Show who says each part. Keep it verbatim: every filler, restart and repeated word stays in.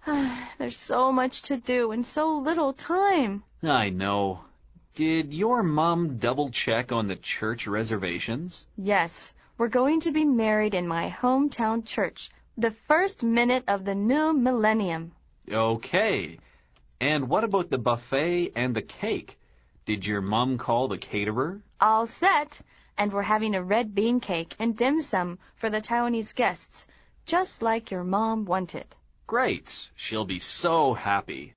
Speaker 1: There's so much to do and so little time.
Speaker 2: I know. Did your mom double-check on the church reservations?
Speaker 1: Yes, we're going to be married in my hometown church, the first minute of the new millennium.
Speaker 2: Okay. And what about the buffet and the cake? Did your mom call the caterer?
Speaker 1: All set, and we're having a red bean cake and dim sum for the Taiwanese guests, just like your mom wanted.
Speaker 2: Great. She'll be so happy.